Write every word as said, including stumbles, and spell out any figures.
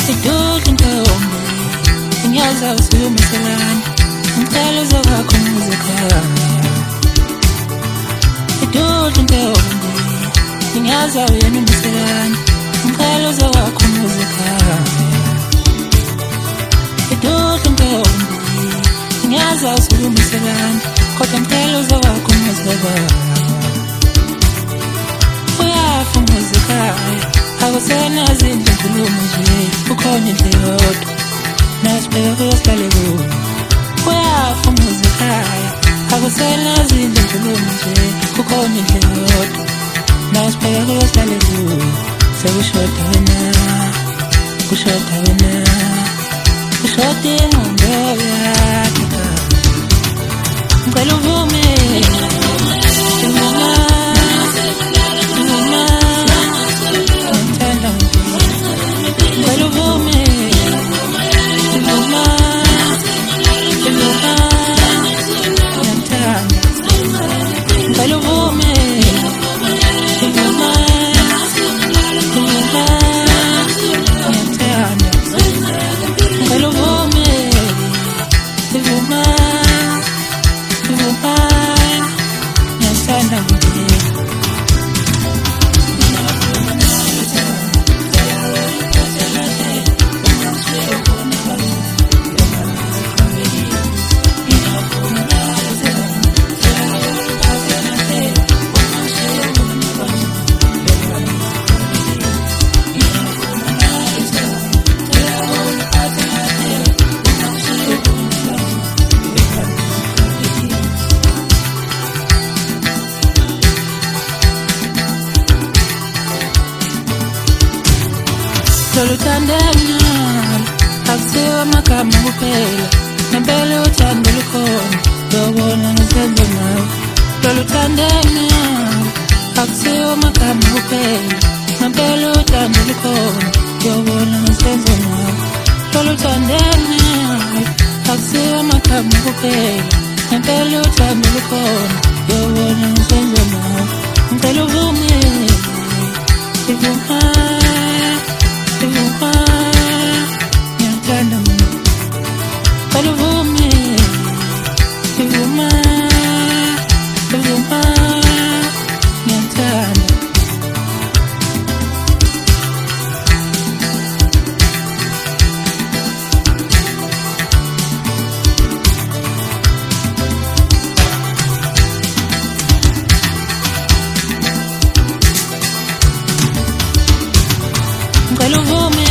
Idudla intombi inyaza usumiselana ngicela uzowakho umuzikhaya. Idudla intombi inyaza uyena umiselana ngicela uzowakho umuzikhaya. Idudla intombi inyaza usumiselana kodwa ngicela uzowakho umuzikhaya. Uyafa umuzikhaya akusena zindlu nkulumo nje ukhona indle yodwa nasibheka kuyosihlale kuyo. Uyafa umuzikhaya akusena zindlu nkulumo nje ukhona indle yodwa nasibheka kuyosihlale kuyo. Sekushoda wena kushoda wena kushoda ingqondo yakhe ngicela uvume Loluthandana akusiwa magama kuphela ngempela uthando lukhona uyobona ngisenze nawe. Loluthandana akusiwa magama kuphela ngempela uthando lukhona uyobona ngisenze nawe. Loluthandana akusiwa magama kuphela ngempela uthando lukhona uyobona ngisenze nawe. Ngicela uvume ivuma ivuma ngiyathanda mina. Ngicela uvume ivuma ivuma ngiyathanda. Ngicela uvume